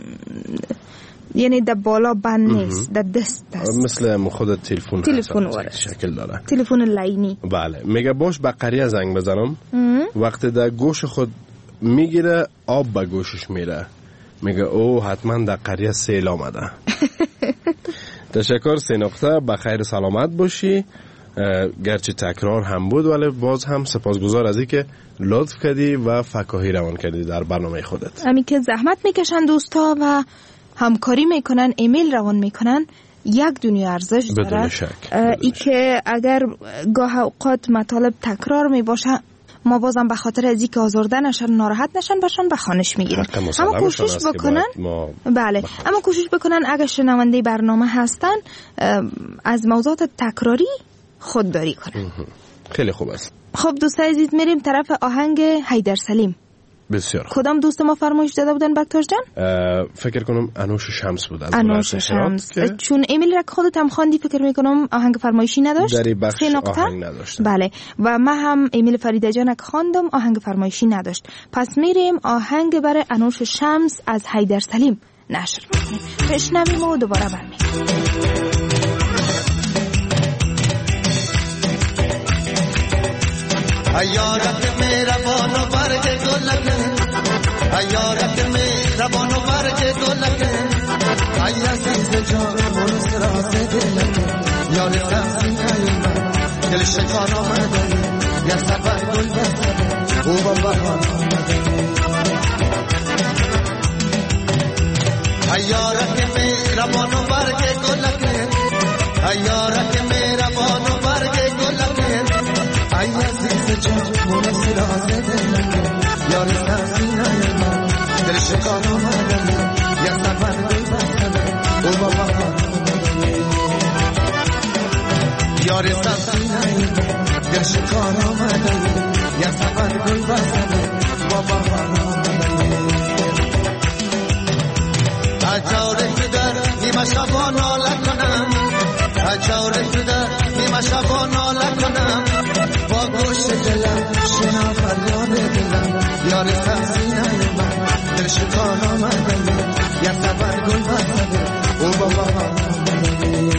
یعنی د بالا بند نیست، د دست است، مثل خود تلفن تلفن شکل داره، تلفن لاینی. بله میگه باش به قریه زنگ بزنم وقتی در گوش خود میگیره آب به گوشش میره، میگه او حتما در قریه سیل آمده. تشکر سه نقطه، بخیر سلامت باشی. گرچه تکرار هم بود ولی باز هم سپاسگزار از این که لطف کردی و فکاهی روان کردی در برنامه خودت. امی که زحمت میکشن دوستا و همکاری میکنن، ایمیل روان میکنن، یک دنیا ارزش داره. بدون شک. ای که اگر گاه اوقات مطالب تکرار میباشه ما بازم به خاطر از اینکه آزرده نشن ناراحت نشن باشن به خانش میگیریم. اما کوشش بکنن ما... بله بخ... اما کوشش بکنن اگر شنونده برنامه هستن از موضوعات تکراری خودداری کنن. خیلی خوب است. خب دوستای عزیز میریم طرف آهنگ حیدر سلیم. بسیار کدام دوست ما فرمایش داده بودن بکتر جان؟ فکر کنم انوش شمس بود. انوش شمس که... چون امیل رک خودت هم خواندی فکر میکنم آهنگ فرمایشی نداشت. در این بخش آهنگ نداشت. بله و من هم امیل فریده جانک خواندم آهنگ فرمایشی نداشت. پس میریم آهنگ برای انوش شمس از حیدر سلیم نشر میکنیم. بشنویم و دوباره برمیگردیم. ایارت میرا بانو برگ گلگه ایارت میرا بانو برگ گلگه ای عزیز جان من سراز دلگه یار سینه من دل شکار آمده یا سبر گل بسته او با بهار آمده ایارت میرا بانو برگ گلگه ایارت میرا بانو برگ گلگه ای عزیز جان من سراز دلگه یار سینه من دل شکار آمده یا سبر گل بسته او با بهار آمده یار سینه من دل شکار آمده یا سبر گل بسته با بهار آمده اجاره شده نیمه شبا ناله کنم اجاره شده نیمه شبا ناله کنم با گوش دلم شنا فریاد دلم یار سینه من دل شکار آمده یا سبر گل بسته او با بهار آمده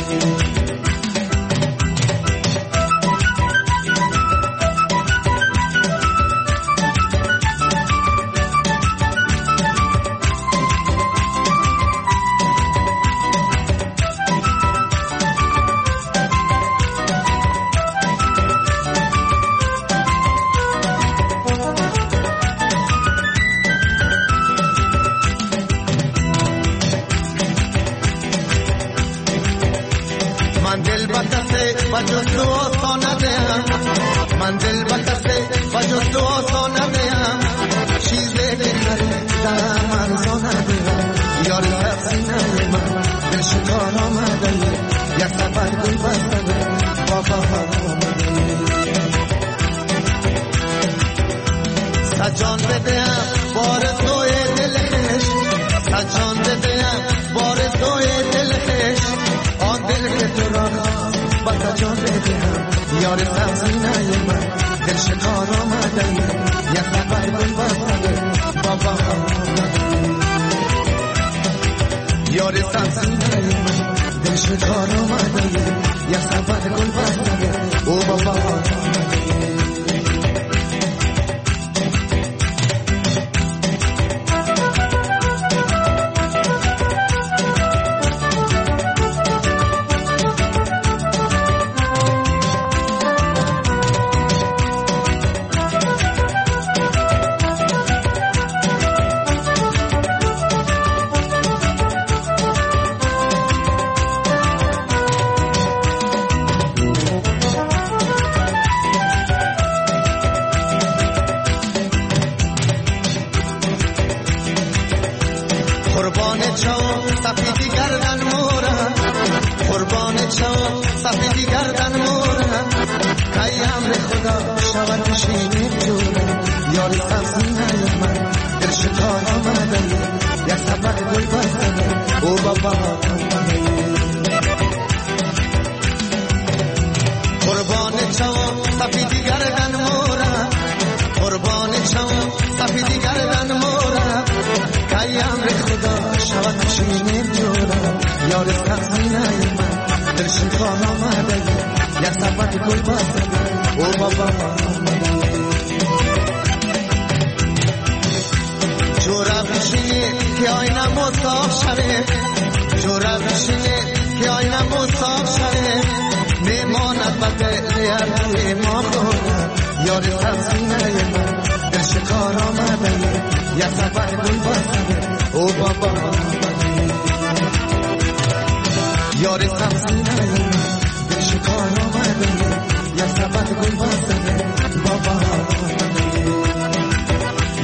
سجان بدهم بار توی دلش سجان بدهم بار توی دلش آن دل که تو را خواست با سجان بدهم یار سینه من دل شکار آمده یا سفر گل بسته با بهار آمده یار سینه من دل شکار آمده یا سفر گل بسته او با بهار آمده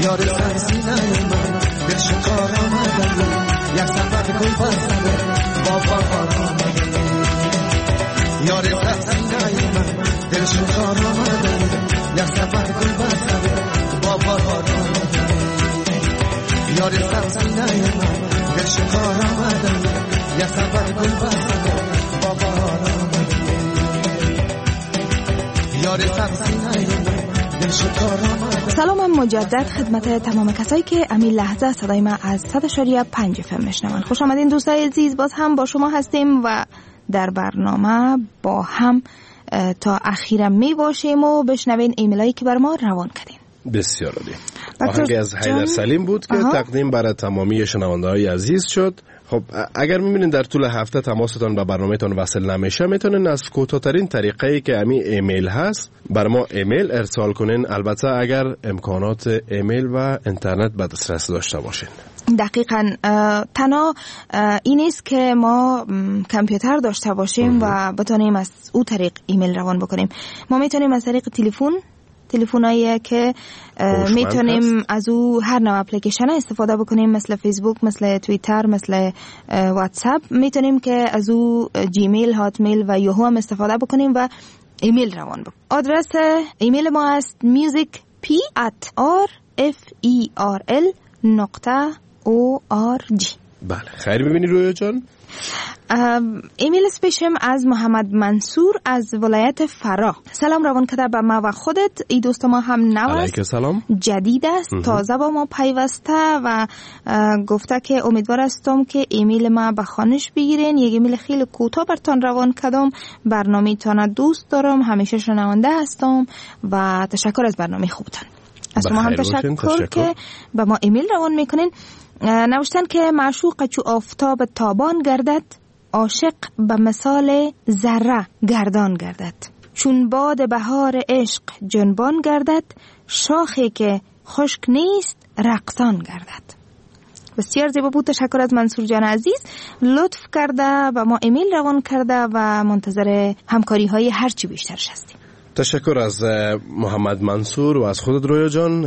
یار سرسینه من دل شکار آمده یک سفر گل بستده با بهار آمده یار سرسینه من دل شکار آمده یک سفر گل بستده با بهار آمده یار سرسینه من دل شکار آمده یک سفر گل بستده با بهار آمده یار سرسینه من سلام مجدد خدمت تمام کسایی که امین لحظه صدای ما از صد و پنج اف ام میشنون. خوش آمدین دوستای عزیز، باز هم با شما هستیم و در برنامه با هم تا اخیرا می باشیم و بشنوین ایمیلایی که بر ما روان کردین. بسیار عالی. آهنگ از حیدر سلیم بود که آها. تقدیم برای تمامی شنونده های عزیز شد. خب اگر میبینین در طول هفته تماستان به برنامهتون وصل نمیشه، میتونین از کوتاه‌ترین طریقه‌ای که امی ایمیل هست بر ما ایمیل ارسال کنین، البته اگر امکانات ایمیل و اینترنت به دسترس داشته باشین. دقیقاً تنها این است که ما کامپیوتر داشته باشیم و بتونیم از او طریق ایمیل روان بکنیم. ما میتونیم از طریق تلفن تلفنایی که میتونیم از او هر نوع اپلیکیشن استفاده بکنیم، مثل فیسبوک، مثل توییتر، مثل واتساپ. میتونیم که از او جیمیل، هاتمیل و یوهو هم استفاده بکنیم و ایمیل روان بکنیم. آدرس ایمیل ما است musicp at r f e r l نقطه o r g. بله، خیر ببینی رویا جان. ایمیل سپیشم از محمد منصور از ولایت فرا. سلام روان کرده به ما و خودت. ای دوست ما هم نواست جدید است، تازه با ما پیوسته و گفته که امیدوار هستم که ایمیل ما به خوانش بگیرین. یک ایمیل خیلی کوتاه برتان روان کردم. برنامه تان دوست دارم، همیشه شنونده هستم و تشکر از برنامه خوبتان. از شما هم تشکر, تشکر که به ما ایمیل روان میکنین. نوشتن که معشوق چو آفتاب تابان گردد، عاشق به مثال ذره گردان گردد. چون باد بهار عشق جنبان گردد، شاخی که خشک نیست رقصان گردد. بسیار زیبا بود. تشکر از منصور جان عزیز، لطف کرده به ما ایمیل روان کرده و منتظر همکاری های هرچی بیشترش هستیم. تشکر از محمد منصور و از خودت رویا جان.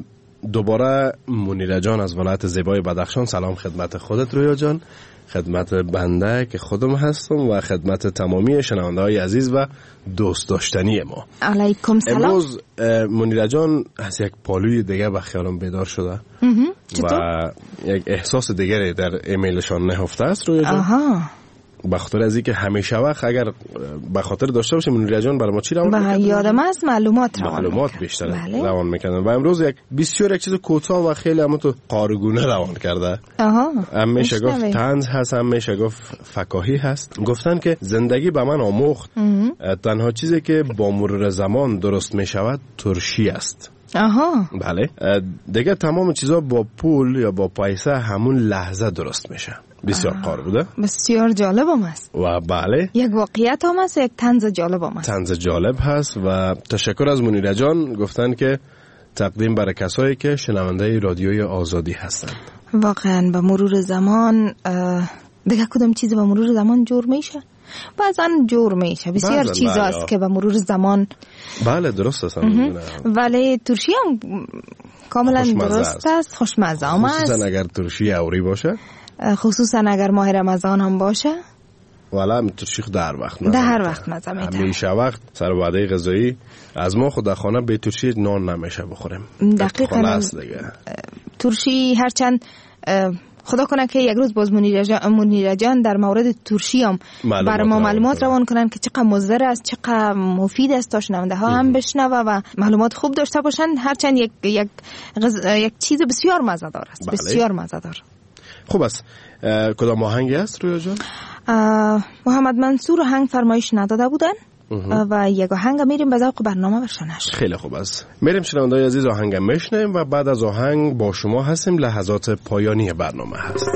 دوباره منیره جان از ولایت زیبای بدخشان. سلام خدمت خودت رویا جان، خدمت بنده که خودم هستم و خدمت تمامی شنونده های عزیز و دوست داشتنی ما. علیکم سلام. امروز منیره جان از یک پالوی دیگه به خیالم بیدار شده و یک احساس دیگری در ایمیلشان نهفته است رویا جان. آها. به خاطر از اینکه همیشه وقت اگر به خاطر داشته باشیم منیره جان برای ما چی روان می‌کنه؟ یادم از معلومات روان معلومات بیشتر بله. روان می‌کنن و امروز یک بسیار یک چیز کوتاه و خیلی اما تو قارگونه روان کرده. آها. هم میشه گفت طنز هست، هم میشه گفت فکاهی هست. گفتن که زندگی به من آموخت تنها چیزی که با مرور زمان درست میشود ترشی است. آها. بله. دیگه تمام چیزا با پول یا با پیسه همون لحظه درست میشه. بسیار قار بوده، بسیار جالب هم است و بله یک واقعیت هم است، یک طنز جالب هم است. طنز جالب هست و تشکر از منیره جان. گفتن که تقدیم برای کسایی که شنونده رادیوی آزادی هستند. واقعا به مرور زمان دیگه کدام چیز به مرور زمان جور میشه، بعضا جور میشه. بسیار چیز هست که به مرور زمان بله درست است، ولی ترشی هم کاملا درست است، خوشمزه هم است، خصوصا اگر ترشی اوری باشه، خصوصا اگر ماه رمضان هم باشه. والا ترشی در وقت در هر وقت مزه میده. همیشه وقت سر وعده غذایی از ما خود خانه به ترشی نان نمیشه بخوریم. دقیقاً ترشی هرچند خدا کنه که یک روز باز منیره جان در مورد ترشی هم برای ما معلومات روان کنن که چقدر مضر است، چقدر مفید است تا شنونده ها هم بشنوه و معلومات خوب داشته باشن. هرچند یک یک غز... یک چیز بسیار مزه دار است. بله. بسیار مزه دار. خوب است. کدام آهنگی است رویا جان؟ محمد منصور آهنگ فرمایش نداده بودن و یک آهنگ میریم به ذوق برنامه برشانش. خیلی خوب است. میریم شنونده‌های عزیز آهنگ میشنیم و بعد از آهنگ با شما هستیم. لحظات پایانی برنامه هست.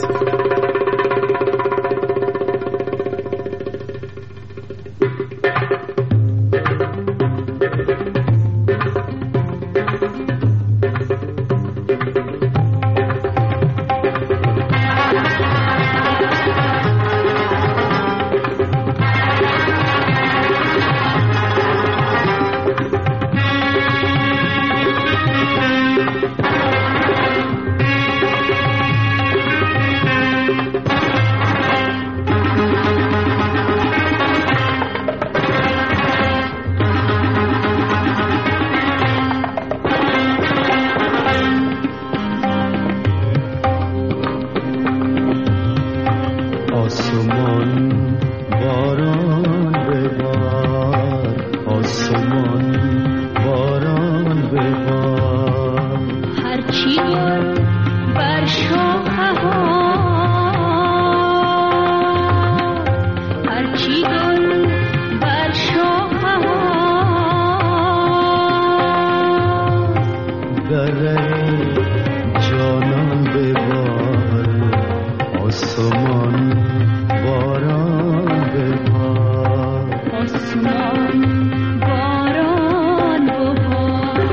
جانان ببار آسمان باران ببار آسمان باران ببار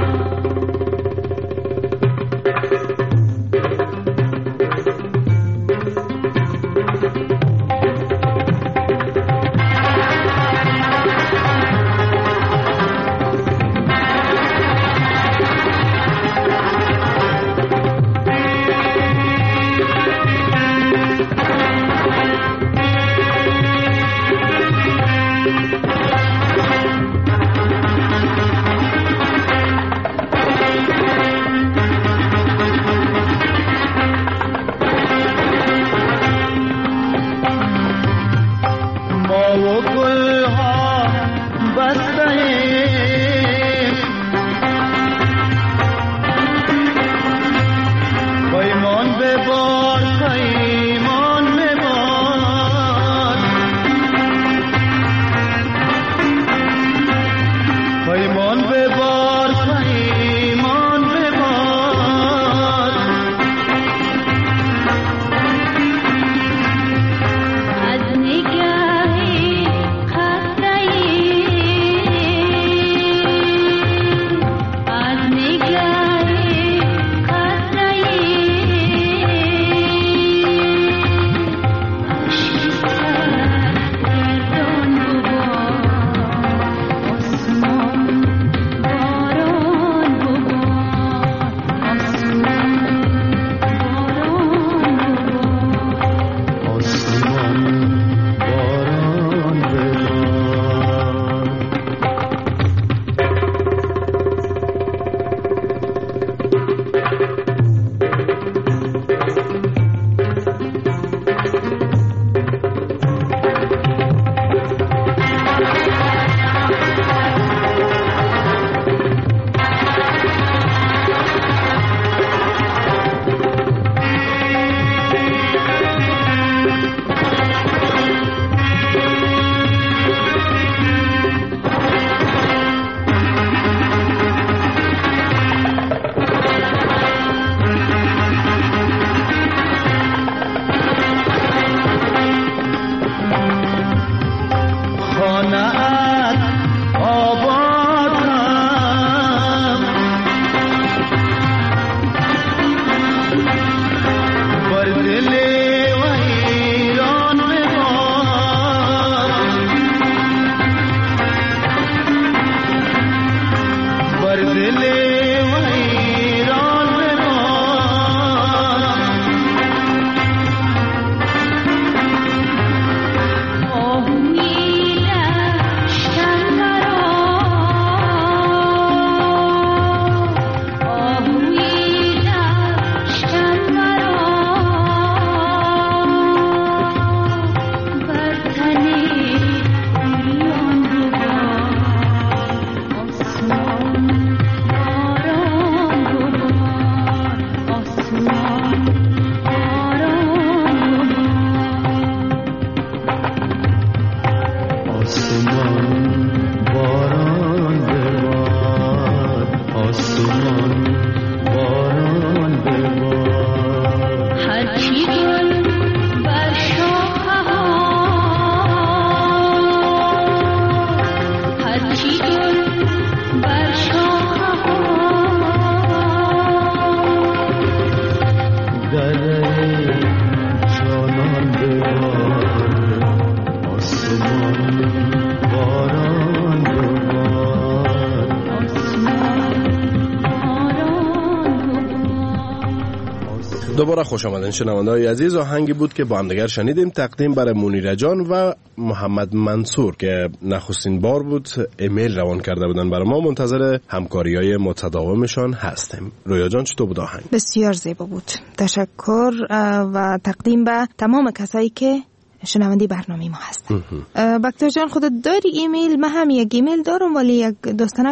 دوباره خوش آمدین شنونده‌های عزیز. آهنگی بود که با هم دیگر شنیدیم، تقدیم برای منیره جان و محمد منصور که نخستین بار بود ایمیل روان کرده بودن برای ما. منتظر همکاری‌های متداومشان هستیم. رویا جان چطور بود آهنگ؟ بسیار زیبا بود. تشکر و تقدیم به تمام کسایی که شنونده برنامه ما هستن. بکتر جان خودت داری ایمیل؟ من هم یک ایمیل دارم ولی یک دوستانه که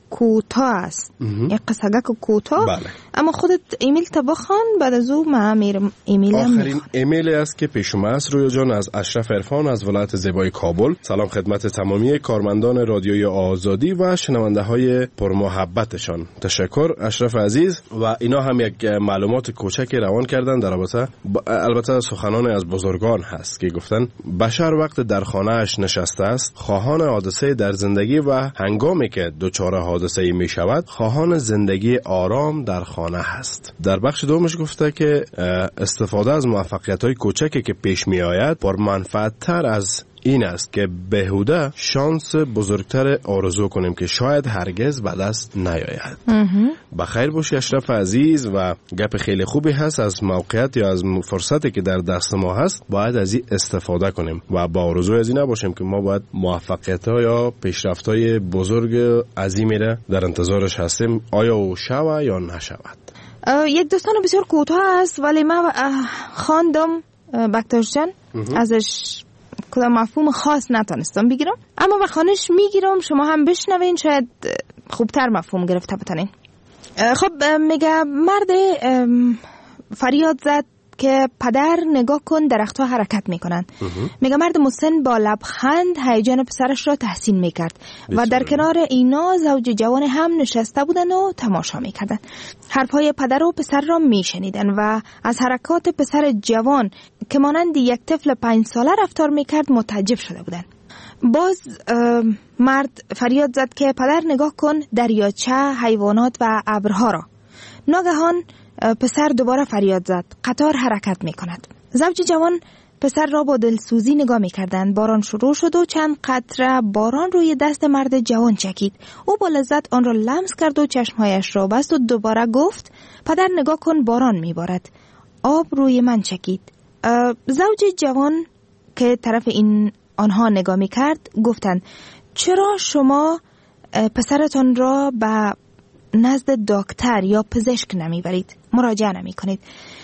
کوتاه است، یک قصگک کوتاه. بله. اما خودت ایمیل تا بخوان، بعد از او ما میرم ایمیل هم آخرین ایمیلی است که پیش ما است رویا جان، از اشرف عرفان از ولایت زیبای کابل. سلام خدمت تمامی کارمندان رادیوی آزادی و شنونده های پرمحبتشان. تشکر اشرف عزیز. و اینا هم یک معلومات کوچکی روان کردن در رابطه با... البته سخنان از بزرگان هست که گفتن بشر وقت در خانه‌اش نشسته است خواهان حادثه در زندگی و هنگامی که دچار حادثه می شود خواهان زندگی آرام در خانه هست. در بخش دومش گفته که استفاده از موفقیت‌های کوچکی که پیش می آید پر منفعت‌تر از این است که بهوده شانس بزرگتر آرزو کنیم که شاید هرگز به دست نیاید. بخیر باشی اشرف عزیز. و گپ خیلی خوبی هست، از موقعیت یا از فرصتی که در دست ما هست باید از این استفاده کنیم و با آرزوی از این نباشیم که ما باید موفقیت‌ها یا پیشرفت‌های بزرگ عظیمی را در انتظارش هستیم، آیا او شود یا نشود. یک داستان بسیار کوتاه است ولی ما خواندم بکتر جان، ازش کدام مفهوم خاص نتونستم بگیرم، اما به خانش میگیرم، شما هم بشنوین شاید خوبتر مفهوم گرفته بتونین. خب میگه مرد فریاد زد که پدر نگاه کن درختها حرکت میکنن. میگه مرد مسن با لبخند هیجان پسرش را تحسین میکرد و در کنار اینا زوج جوان هم نشسته بودن و تماشا میکردن. حرفهای پدر و پسر را میشنیدن و از حرکات پسر جوان که مانند یک طفل پنج ساله رفتار میکرد متعجب شده بودن. باز مرد فریاد زد که پدر نگاه کن دریاچه، حیوانات و ابرها را. ناگهان پسر دوباره فریاد زد قطار حرکت می کند. زوج جوان پسر را با دلسوزی نگاه می کردند. باران شروع شد و چند قطره باران روی دست مرد جوان چکید. او با لذت آن را لمس کرد و چشمهایش را بست و دوباره گفت پدر نگاه کن باران می بارد. آب روی من چکید. زوج جوان که طرف این آنها نگاه می کرد گفتند چرا شما پسرتان را به نزد دکتر یا پزشک نمیبرید، مراجعه نمی کنید؟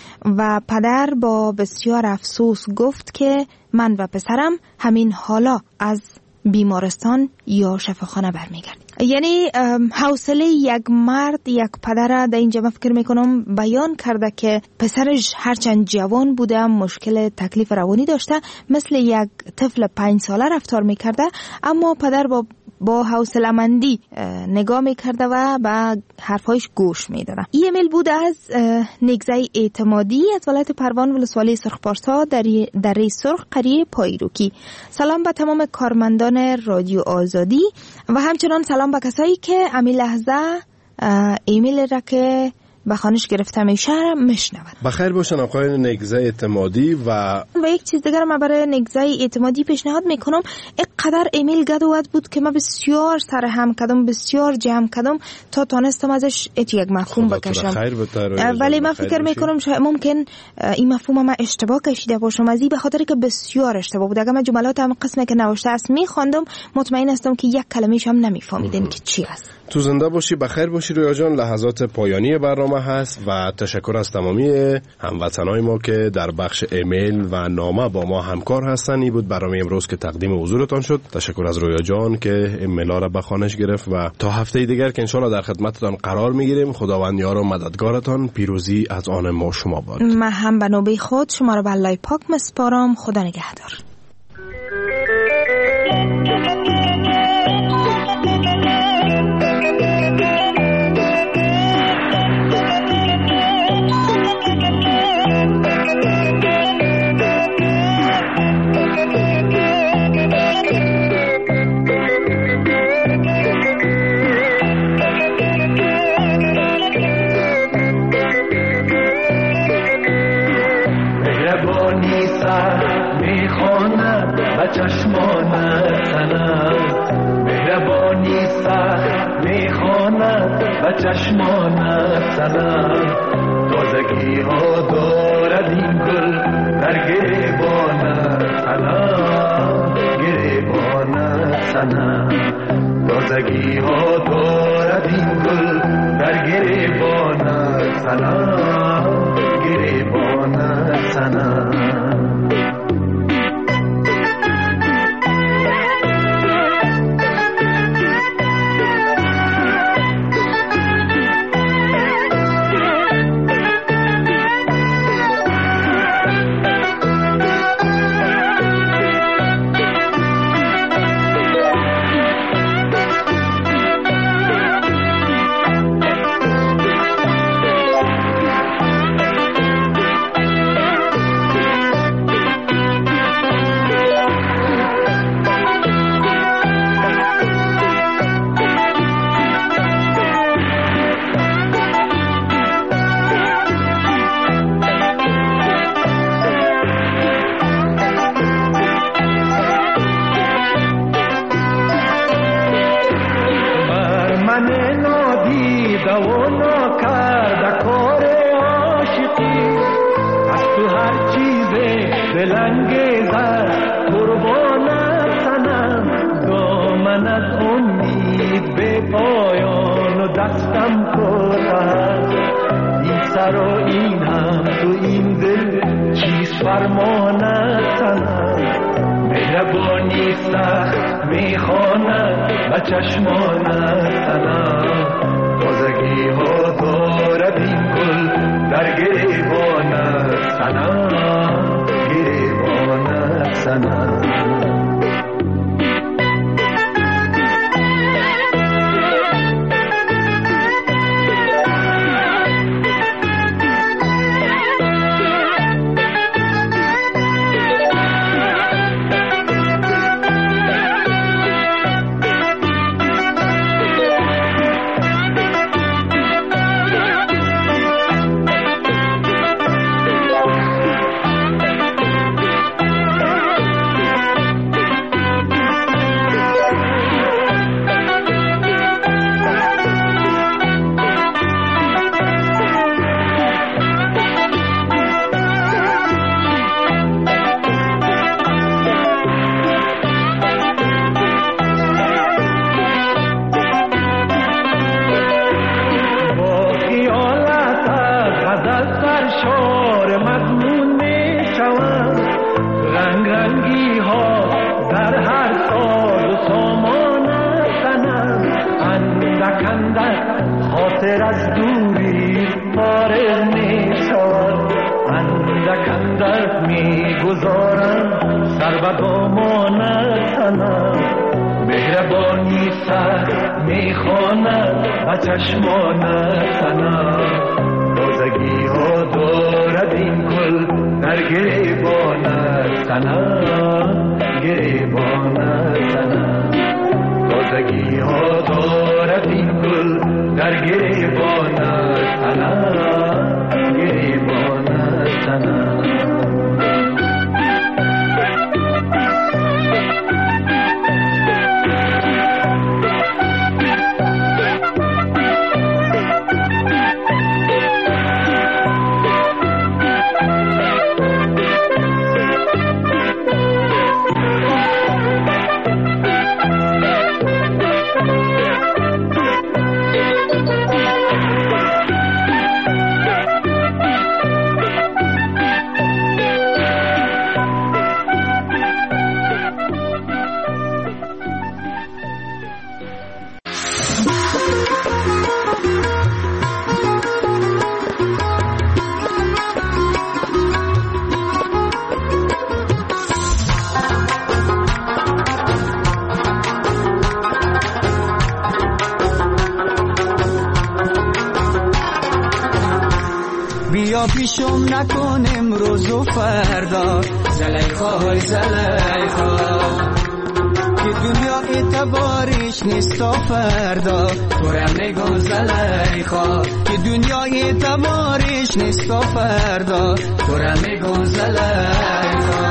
و پدر با بسیار افسوس گفت که من و پسرم همین حالا از بیمارستان یا شفاخانه برمیگردیم. یعنی حوصله یک مرد یک پدر در اینجا من فکر میکنم بیان کرده که پسرش هرچند جوان بوده مشکل تکلیف روانی داشته، مثل یک طفل پنج ساله رفتار میکرده، اما پدر با با حوصله‌مندی نگاه میکرده و به حرفایش گوش میداده. این ایمیل بود از نگزه اعتمادی از ولایت پروان ولسوالی سرخپارسا در دره سرخ قریه پایروکی. سلام به تمام کارمندان رادیو آزادی و همچنان سلام به کسایی که امی لحظه ایمیل را که به خانش گرفته میشه میشنون. بخیر باشن آقای نگزه اعتمادی. و و یک چیز دیگر من برای نگزه اعتمادی پیشنهاد میکنم. اینقدر ایمیل گدوات بود که من بسیار سر هم کردم، بسیار جمع کردم تا تانستم ازش یک مفهوم بکشم. ولی من فکر میکنم شاید ممکن این مفهوم من اشتباه کشیده باشم از این، به خاطر که بسیار اشتباه بود. اگر من جملات هم قسمی که نوشته است میخواندم مطمئن هستم که یک کلمه‌ش هم نمیفهمیدین که چی است. تو زنده باشی، بخیر باشی رویا جان. لحظات پایانی برنامه هست و تشکر از تمامی هموطنای ما که در بخش ایمیل و نامه با ما همکار هستن. این بود برنامه امروز که تقدیم حضورتان شد. تشکر از رویا جان که ایمیلا را به خانش گرفت و تا هفته دیگر که انشالله در خدمتتان قرار میگیریم. خداوند یار و مددگارتان، پیروزی از آن ما شما باد. من هم به نوبه خود شما را به الله پاک مسپارم. خدا نگهدار. چشمانت سنم مهربانی سخت میخواند و چشمانت سنم تازگی ها دارد این گل در گریبانت سنم گریبانت سنم تازگی ها دارد این گل در گریبانت سنم گریبانت سنم. دلانگیزد قربان تنم دامن از امید به پایان و دستم کوتاه این سر و این هم تو این دل چیز فرمان تنم مهربانی سخت میخواند و چشمان تنم تازگی ها دارد این گل در گریبان تنم گریبان تنم چشمان تنم تازگی ها دارد این گل در گریبان تنم گریبان تنم تازگی ها دارد این گل در گریبان تنم گریبان تنم پیشم نکن امروز و فردا زلیخا های زلیخا که دنیا اعتبارش نیست تا فردا تو رم نگو زلیخا که دنیا اعتبارش نیست تا فردا تو رم نگو زلیخا